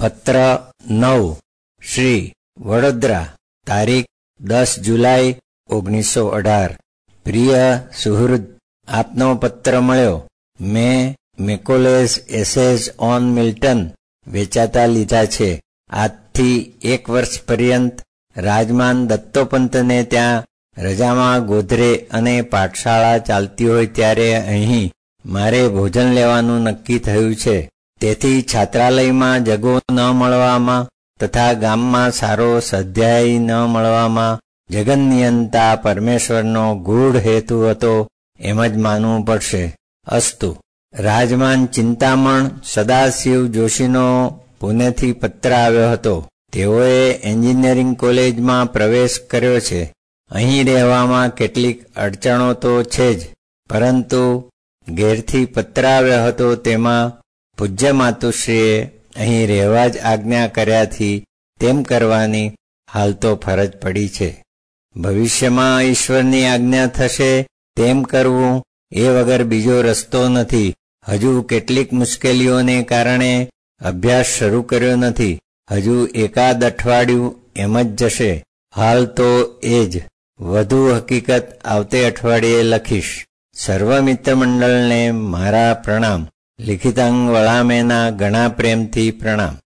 પત્ર 9 શ્રી વડોદરા તારીખ 10 જુલાઈ 1918। પ્રિય સુહૃદ, આપનો પત્ર મળ્યો। મેં મેકોલેસ એસેઝ ઓન મિલ્ટન વેચાતા લીધા છે। આજથી 1 વર્ષ પર્યંત રાજમાન દત્તોપંતને ત્યાં રજામાં ગોધરે અને પાઠશાળા ચાલતી હોય ત્યારે અહીં મારે ભોજન લેવાનું નક્કી થયું છે। તેથી છાત્રાલયમાં જગો ન મળવામાં તથા ગામમાં સારો સ્વાધ્યાય ન મળવામાં જગન્નિયંતા પરમેશ્વરનો ગૂઢ હેતુ હતો એમ જ માનવું પડશે। અસ્તુ। રાજમાન ચિંતામણ સદાશિવ જોશીનો પુણેથી પત્ર આવ્યો હતો। તેઓએ એન્જિનિયરિંગ કોલેજમાં પ્રવેશ કર્યો છે। અહીં રહેવામાં કેટલીક અડચણો તો છે જ, પરંતુ ઘેરથી પત્ર આવ્યો હતો તેમાં પૂજ્ય માતુશ્રીએ અહીં રહેવા જ આજ્ઞા કર્યાથી તેમ કરવાની હાલ તો ફરજ પડી છે। ભવિષ્યમાં ઈશ્વરની આજ્ઞા થશે તેમ કરવું એ વગર બીજો રસ્તો નથી। હજુ કેટલીક મુશ્કેલીઓને કારણે અભ્યાસ શરૂ કર્યો નથી। હજુ એકાદ અઠવાડિયું એમ જ જશે। હાલ તો એ જ। વધુ હકીકત આવતે અઠવાડિયે લખીશ। સર્વ મિત્ર મંડળને મારા પ્રણામ। લિખિતાંગ વળામેના ઘણા પ્રેમથી પ્રણામ।